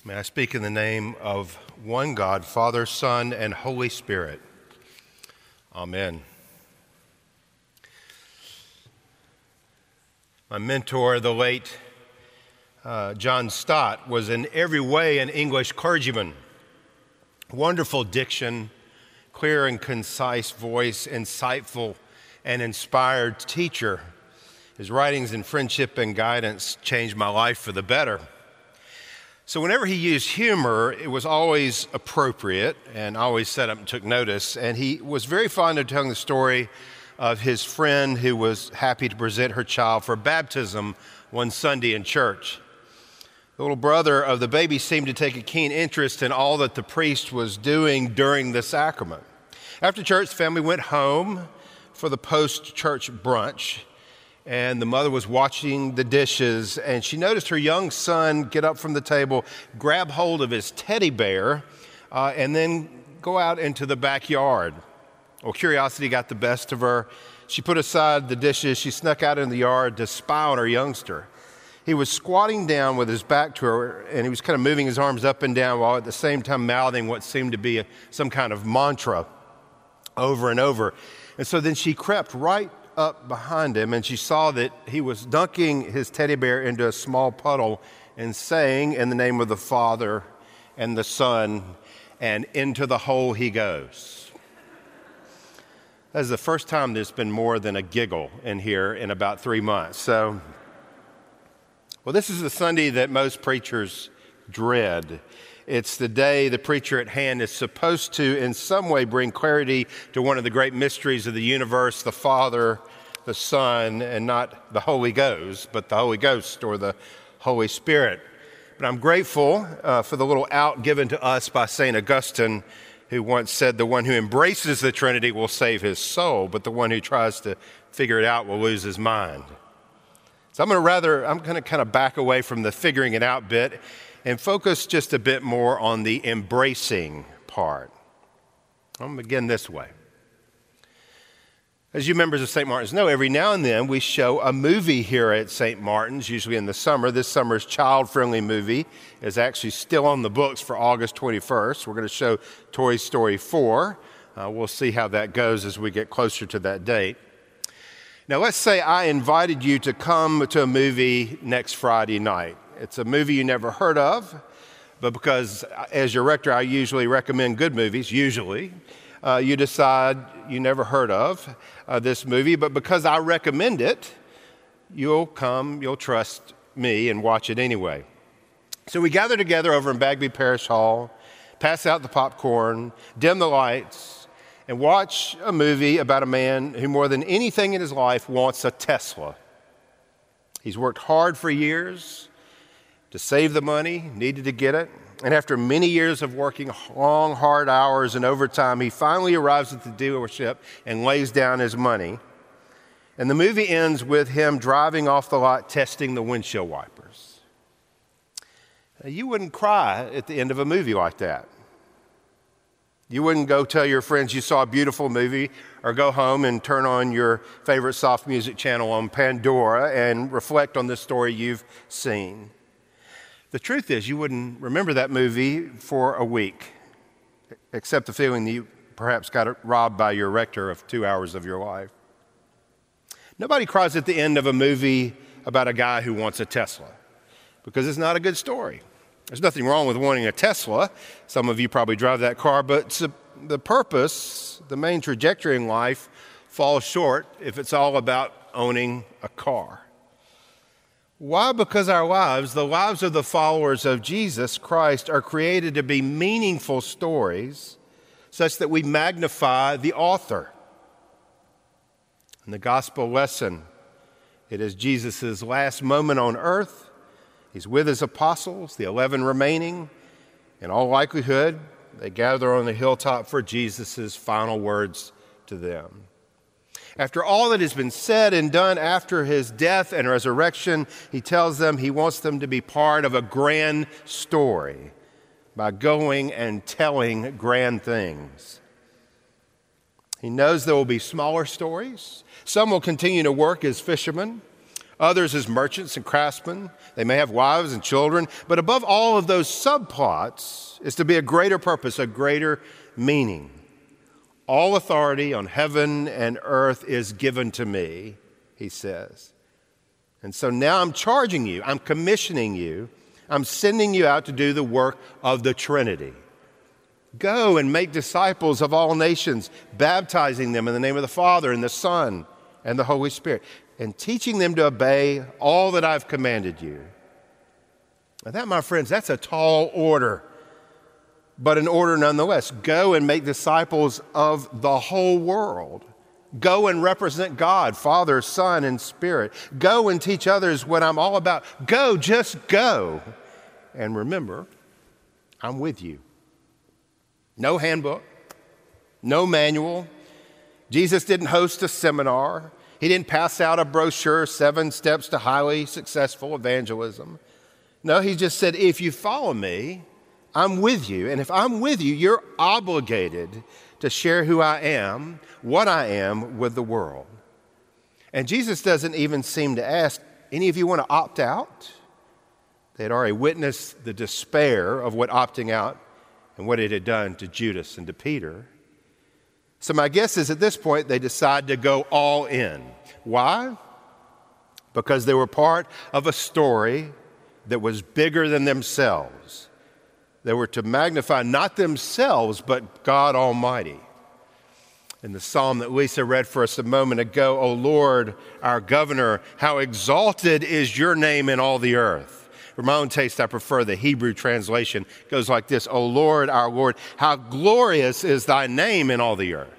May I speak in the name of one God, Father, Son, and Holy Spirit. Amen. My mentor, the late John Stott, was in every way an English clergyman. Wonderful diction, clear and concise voice, insightful and inspired teacher. His writings in friendship and guidance changed my life for the better. So whenever he used humor, it was always appropriate and always sat up and took notice. And he was very fond of telling the story of his friend who was happy to present her child for baptism one Sunday in church. The little brother of the baby seemed to take a keen interest in all that the priest was doing during the sacrament. After church, the family went home for the post-church brunch. And the mother was washing the dishes, and she noticed her young son get up from the table, grab hold of his teddy bear, and then go out into the backyard. Well, curiosity got the best of her. She put aside the dishes. She snuck out in the yard to spy on her youngster. He was squatting down with his back to her, and he was kind of moving his arms up and down while at the same time mouthing what seemed to be some kind of mantra over and over. And so then she crept right up behind him, and she saw that he was dunking his teddy bear into a small puddle and saying, "In the name of the Father and the Son, and into the hole he goes." That is the first time there's been more than a giggle in here in about 3 months. Well, this is the Sunday that most preachers dread. It's the day the preacher at hand is supposed to, in some way, bring clarity to one of the great mysteries of the universe, the Father, the Son, and not the Holy Ghost, but the Holy Ghost or the Holy Spirit. But I'm grateful for the little out given to us by St. Augustine, who once said, "The one who embraces the Trinity will save his soul, but the one who tries to figure it out will lose his mind." So I'm going to kind of back away from the figuring it out bit and focus just a bit more on the embracing part. I'm going to begin this way. As you members of St. Martin's know, every now and then we show a movie here at St. Martin's, usually in the summer. This summer's child-friendly movie is actually still on the books for August 21st. We're going to show Toy Story 4. We'll see how that goes as we get closer to that date. Now, let's say I invited you to come to a movie next Friday night. It's a movie you never heard of, but because as your rector I usually recommend good movies, you decide you never heard of this movie, but because I recommend it, you'll trust me and watch it anyway. So we gather together over in Bagby Parish Hall, pass out the popcorn, dim the lights, and watch a movie about a man who more than anything in his life wants a Tesla. He's worked hard for years to save the money, needed to get it. And after many years of working long, hard hours and overtime, he finally arrives at the dealership and lays down his money. And the movie ends with him driving off the lot, testing the windshield wipers. Now, you wouldn't cry at the end of a movie like that. You wouldn't go tell your friends you saw a beautiful movie or go home and turn on your favorite soft music channel on Pandora and reflect on the story you've seen. The truth is, you wouldn't remember that movie for a week, except the feeling that you perhaps got robbed by your rector of 2 hours of your life. Nobody cries at the end of a movie about a guy who wants a Tesla, because it's not a good story. There's nothing wrong with wanting a Tesla. Some of you probably drive that car, but the purpose, the main trajectory in life falls short if it's all about owning a car. Why? Because our lives, the lives of the followers of Jesus Christ, are created to be meaningful stories such that we magnify the author. In the gospel lesson, it is Jesus' last moment on earth. He's with his apostles, the 11 remaining. In all likelihood, they gather on the hilltop for Jesus' final words to them. After all that has been said and done after his death and resurrection, he tells them he wants them to be part of a grand story by going and telling grand things. He knows there will be smaller stories. Some will continue to work as fishermen. Others as merchants and craftsmen. They may have wives and children. But above all of those subplots is to be a greater purpose, a greater meaning. All authority on heaven and earth is given to me, he says. And so now I'm charging you, I'm commissioning you, I'm sending you out to do the work of the Trinity. Go and make disciples of all nations, baptizing them in the name of the Father and the Son and the Holy Spirit, and teaching them to obey all that I've commanded you. Now that, my friends, that's a tall order, but an order nonetheless. Go and make disciples of the whole world. Go and represent God, Father, Son, and Spirit. Go and teach others what I'm all about. Go, just go. And remember, I'm with you. No handbook, no manual. Jesus didn't host a seminar. He didn't pass out a brochure, 7 Steps to Highly Successful Evangelism. No, he just said, if you follow me, I'm with you. And if I'm with you, you're obligated to share who I am, what I am with the world. And Jesus doesn't even seem to ask, any of you want to opt out? They had already witnessed the despair of what opting out and what it had done to Judas and to Peter. So my guess is at this point they decide to go all in. Why? Because they were part of a story that was bigger than themselves. They were to magnify not themselves, but God Almighty. In the psalm that Lisa read for us a moment ago, O Lord, our governor, how exalted is your name in all the earth. For my own taste, I prefer the Hebrew translation. It goes like this, O Lord, our Lord, how glorious is thy name in all the earth.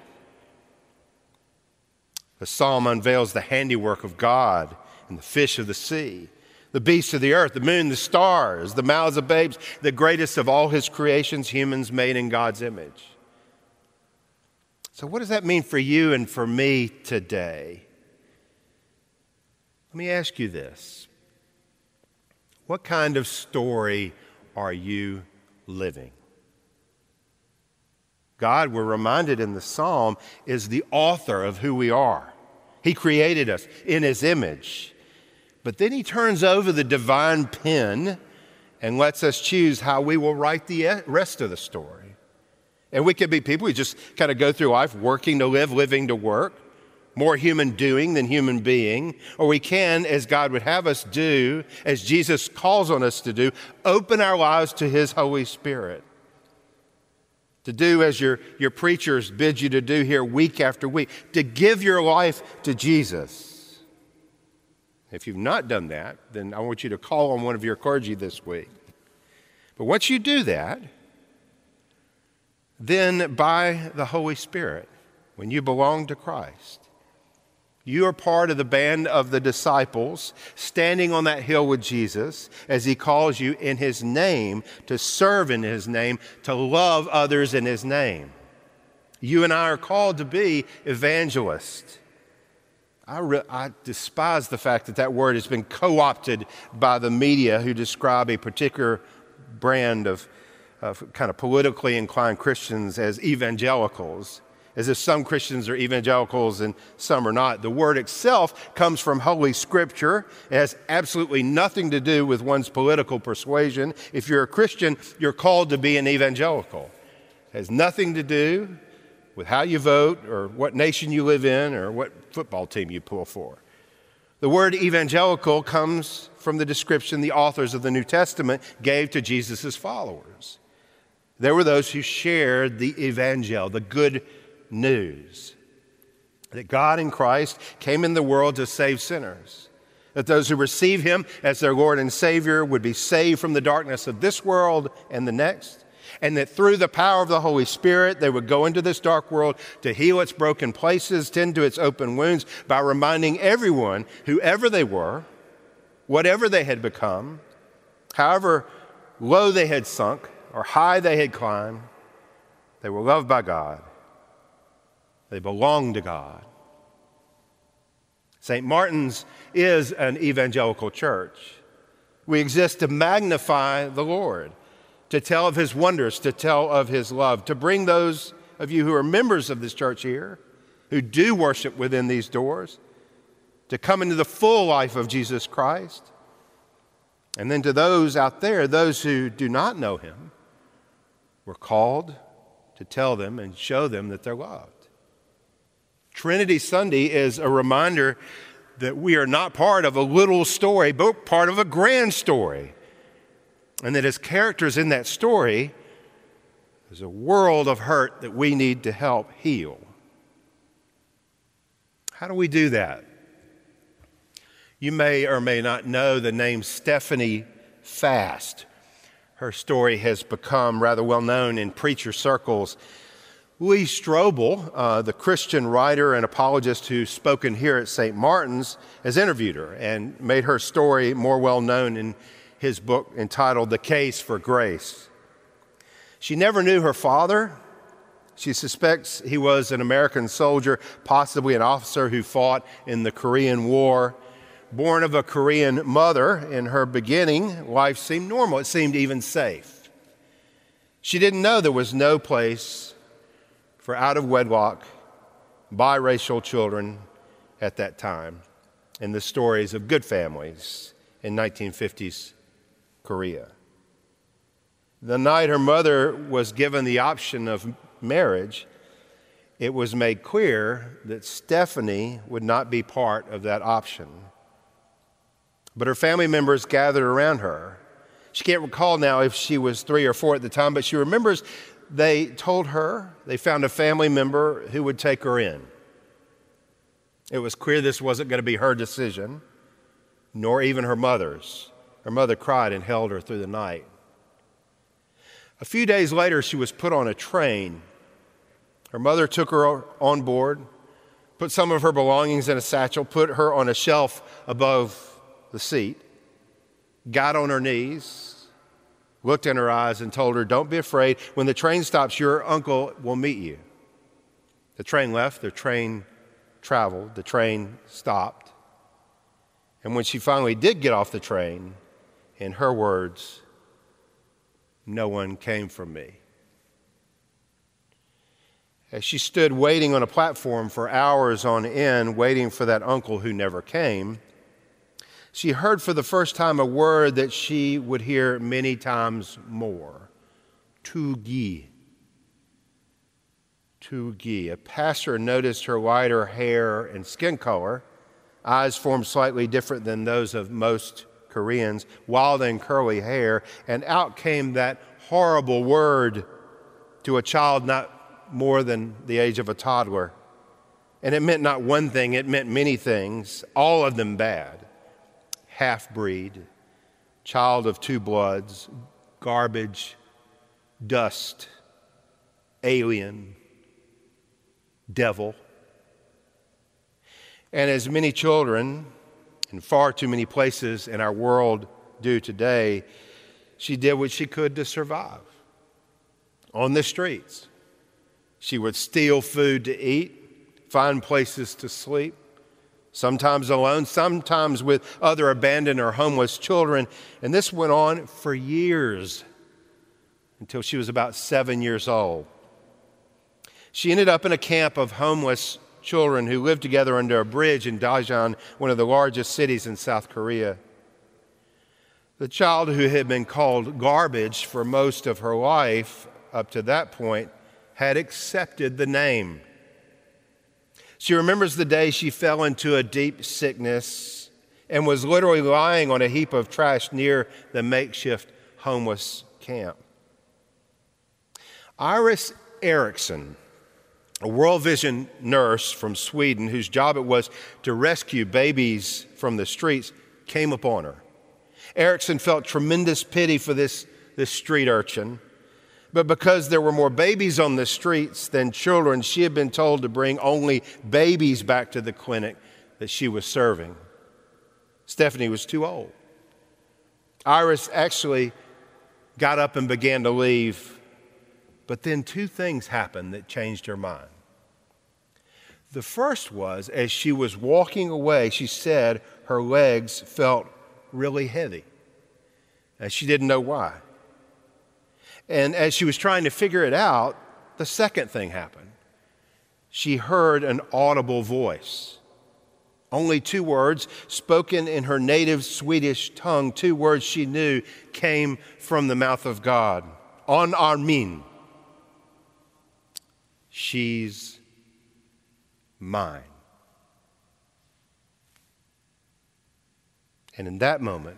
The psalm unveils the handiwork of God and the fish of the sea, the beasts of the earth, the moon, the stars, the mouths of babes, the greatest of all his creations, humans made in God's image. So what does that mean for you and for me today? Let me ask you this. What kind of story are you living? God, we're reminded in the psalm, is the author of who we are. He created us in his image. But then he turns over the divine pen and lets us choose how we will write the rest of the story. And we could be people who just kind of go through life working to live, living to work, more human doing than human being. Or we can, as God would have us do, as Jesus calls on us to do, open our lives to his Holy Spirit. To do as your preachers bid you to do here week after week, to give your life to Jesus. If you've not done that, then I want you to call on one of your clergy this week. But once you do that, then by the Holy Spirit, when you belong to Christ, you are part of the band of the disciples standing on that hill with Jesus as he calls you in his name, to serve in his name, to love others in his name. You and I are called to be evangelists. I despise the fact that word has been co-opted by the media who describe a particular brand of kind of politically inclined Christians as evangelicals, as if some Christians are evangelicals and some are not. The word itself comes from Holy Scripture. It has absolutely nothing to do with one's political persuasion. If you're a Christian, you're called to be an evangelical. It has nothing to do with how you vote or what nation you live in or what football team you pull for. The word evangelical comes from the description the authors of the New Testament gave to Jesus' followers. There were those who shared the evangel, the good news, that God in Christ came in the world to save sinners, that those who receive him as their Lord and Savior would be saved from the darkness of this world and the next, and that through the power of the Holy Spirit, they would go into this dark world to heal its broken places, tend to its open wounds, by reminding everyone, whoever they were, whatever they had become, however low they had sunk or high they had climbed, they were loved by God. They belong to God. St. Martin's is an evangelical church. We exist to magnify the Lord, to tell of his wonders, to tell of his love, to bring those of you who are members of this church here, who do worship within these doors, to come into the full life of Jesus Christ. And then to those out there, those who do not know him, we're called to tell them and show them that they're loved. Trinity Sunday is a reminder that we are not part of a little story, but part of a grand story. And that as characters in that story, there's a world of hurt that we need to help heal. How do we do that? You may or may not know the name Stephanie Fast. Her story has become rather well known in preacher circles. Lee Strobel, the Christian writer and apologist who's spoken here at St. Martin's, has interviewed her and made her story more well known in his book entitled The Case for Grace. She never knew her father. She suspects he was an American soldier, possibly an officer who fought in the Korean War. Born of a Korean mother, in her beginning, life seemed normal. It seemed even safe. She didn't know there was no place for out-of-wedlock, biracial children at that time in the stories of good families in 1950s Korea. The night her mother was given the option of marriage, it was made clear that Stephanie would not be part of that option. But her family members gathered around her. She can't recall now if she was 3 or 4 at the time, but she remembers they told her they found a family member who would take her in. It was clear this wasn't going to be her decision, nor even her mother's. Her mother cried and held her through the night. A few days later, she was put on a train. Her mother took her on board, put some of her belongings in a satchel, put her on a shelf above the seat, got on her knees, looked in her eyes and told her, "Don't be afraid. When the train stops, your uncle will meet you." The train left, the train traveled, the train stopped. And when she finally did get off the train, in her words, "No one came for me." As she stood waiting on a platform for hours on end, waiting for that uncle who never came, she heard for the first time a word that she would hear many times more: Tugi. Tugi. A pastor noticed her lighter hair and skin color, eyes formed slightly different than those of most Koreans, wild and curly hair, and out came that horrible word to a child not more than the age of a toddler. And it meant not one thing, it meant many things, all of them bad. Half-breed, child of two bloods, garbage, dust, alien, devil. And as many children in far too many places in our world do today, she did what she could to survive. On the streets, she would steal food to eat, find places to sleep, sometimes alone, sometimes with other abandoned or homeless children. And this went on for years until she was about 7 years old. She ended up in a camp of homeless children who lived together under a bridge in Daejeon, one of the largest cities in South Korea. The child who had been called garbage for most of her life up to that point had accepted the name. She remembers the day she fell into a deep sickness and was literally lying on a heap of trash near the makeshift homeless camp. Iris Eriksson, a World Vision nurse from Sweden whose job it was to rescue babies from the streets, came upon her. Eriksson felt tremendous pity for this street urchin. But because there were more babies on the streets than children, she had been told to bring only babies back to the clinic that she was serving. Stephanie was too old. Iris actually got up and began to leave. But then 2 things happened that changed her mind. The first was, as she was walking away, she said her legs felt really heavy. And she didn't know why. And as she was trying to figure it out, the second thing happened. She heard an audible voice Only 2 words spoken in her native Swedish tongue, 2 words she knew came from the mouth of God. On Armin. She's mine. And in that moment,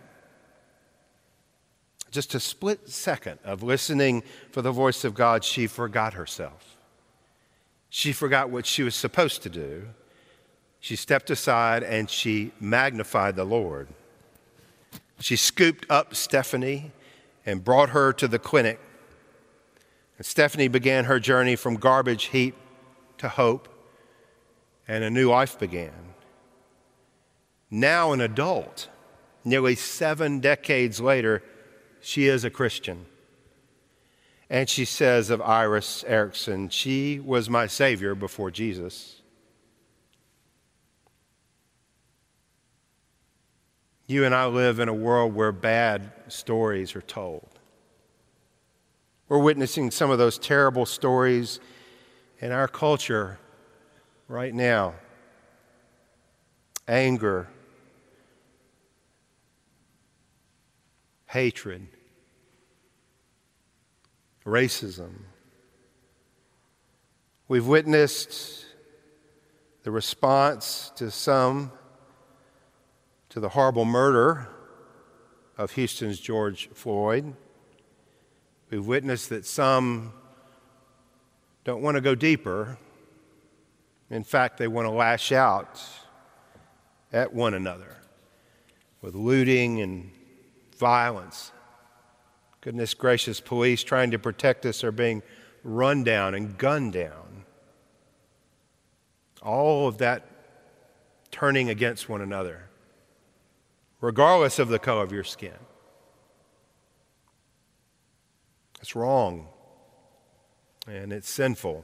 just a split second of listening for the voice of God, she forgot herself. She forgot what she was supposed to do. She stepped aside and she magnified the Lord. She scooped up Stephanie and brought her to the clinic. And Stephanie began her journey from garbage heap to hope, and a new life began. Now an adult, nearly 7 decades later, she is a Christian. And she says of Iris Erickson, she was my Savior before Jesus. You and I live in a world where bad stories are told. We're witnessing some of those terrible stories in our culture right now. Anger, hatred, racism. We've witnessed the response to the horrible murder of Houston's George Floyd. We've witnessed that some don't want to go deeper. In fact, they want to lash out at one another with looting and violence. Goodness gracious, police trying to protect us are being run down and gunned down. All of that turning against one another, regardless of the color of your skin. It's wrong, and it's sinful.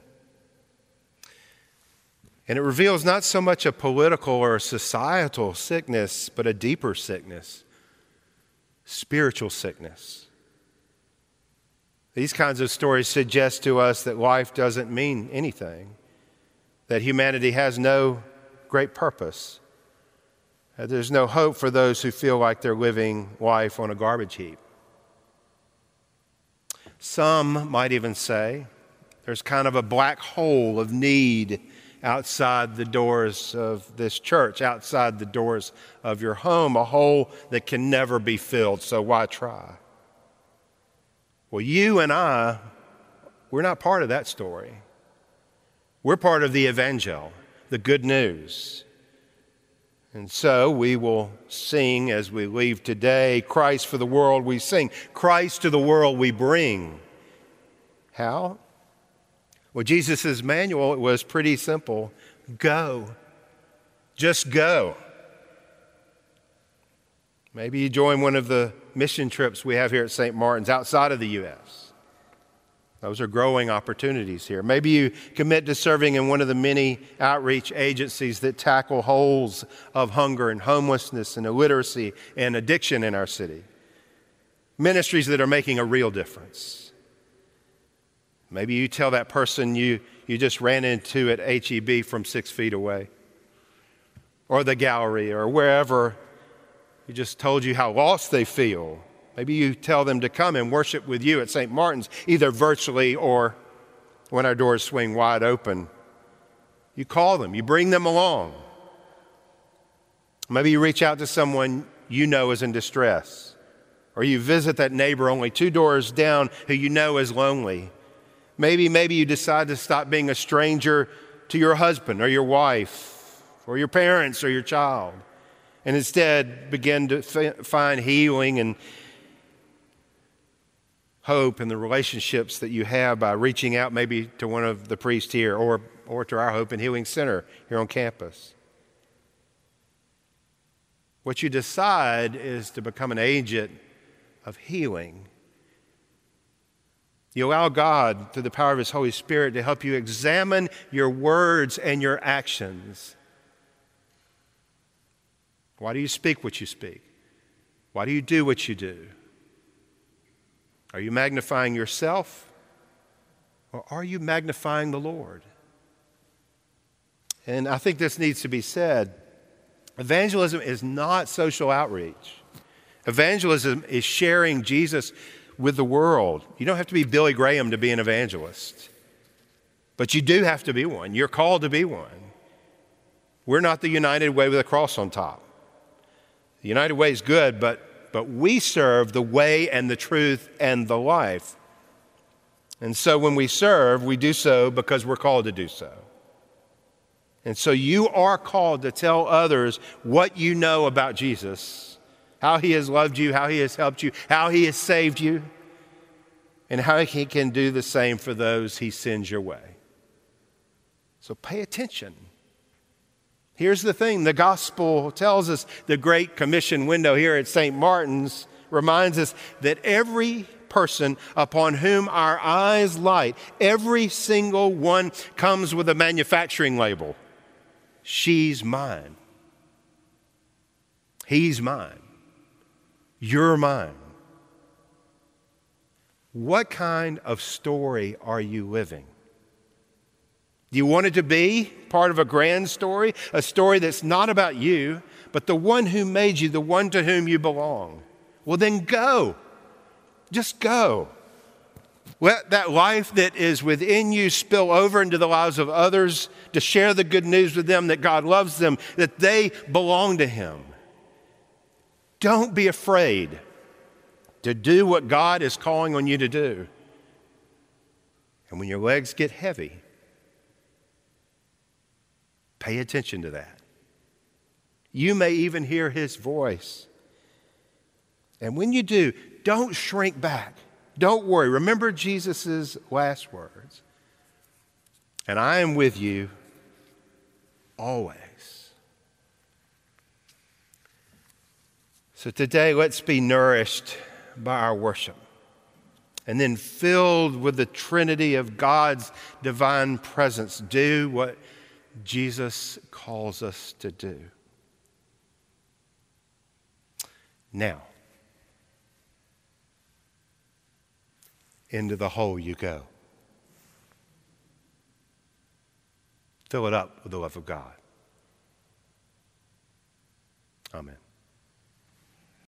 And it reveals not so much a political or a societal sickness, but a deeper sickness, spiritual sickness. These kinds of stories suggest to us that life doesn't mean anything, that humanity has no great purpose, that there's no hope for those who feel like they're living life on a garbage heap. Some might even say there's kind of a black hole of need outside the doors of this church, outside the doors of your home, a hole that can never be filled, so why try? Well, you and I, we're not part of that story. We're part of the evangel, the good news. And so we will sing as we leave today, Christ for the world we sing, Christ to the world we bring. How? Well, Jesus' manual, it was pretty simple. Go. Just go. Maybe you join one of the mission trips we have here at St. Martin's outside of the U.S. Those are growing opportunities here. Maybe you commit to serving in one of the many outreach agencies that tackle holes of hunger and homelessness and illiteracy and addiction in our city. Ministries that are making a real difference. Maybe you tell that person you just ran into at HEB from 6 feet away, or the gallery, or wherever, you just told you how lost they feel. Maybe you tell them to come and worship with you at St. Martin's, either virtually or when our doors swing wide open. You call them, you bring them along. Maybe you reach out to someone you know is in distress, or you visit that neighbor only 2 doors down who you know is lonely. Maybe you decide to stop being a stranger to your husband or your wife or your parents or your child, and instead begin to find healing and hope in the relationships that you have by reaching out maybe to one of the priests here or to our Hope and Healing Center here on campus. What you decide is to become an agent of healing. You allow God, through the power of His Holy Spirit, to help you examine your words and your actions. Why do you speak what you speak? Why do you do what you do? Are you magnifying yourself, or are you magnifying the Lord? And I think this needs to be said. Evangelism is not social outreach. Evangelism is sharing Jesus with the world. You don't have to be Billy Graham to be an evangelist, but you do have to be one. You're called to be one. We're not the United Way with a cross on top. The United Way is good, but we serve the way and the truth and the life. And so when we serve, we do so because we're called to do so. And so you are called to tell others what you know about Jesus, how he has loved you, how he has helped you, how he has saved you, and how he can do the same for those he sends your way. So pay attention. Here's the thing, the gospel tells us, the Great Commission window here at St. Martin's reminds us that every person upon whom our eyes light, every single one comes with a manufacturing label. She's mine. He's mine. You're mine. What kind of story are you living? Do you want it to be part of a grand story? A story that's not about you, but the one who made you, the one to whom you belong? Well, then go. Just go. Let that life that is within you spill over into the lives of others, to share the good news with them that God loves them, that they belong to him. Don't be afraid to do what God is calling on you to do. And when your legs get heavy, pay attention to that. You may even hear his voice. And when you do, don't shrink back. Don't worry. Remember Jesus' last words. And I am with you always. So today, let's be nourished by our worship, and then filled with the Trinity of God's divine presence, do what Jesus calls us to do. Now, into the hole you go. Fill it up with the love of God. Amen.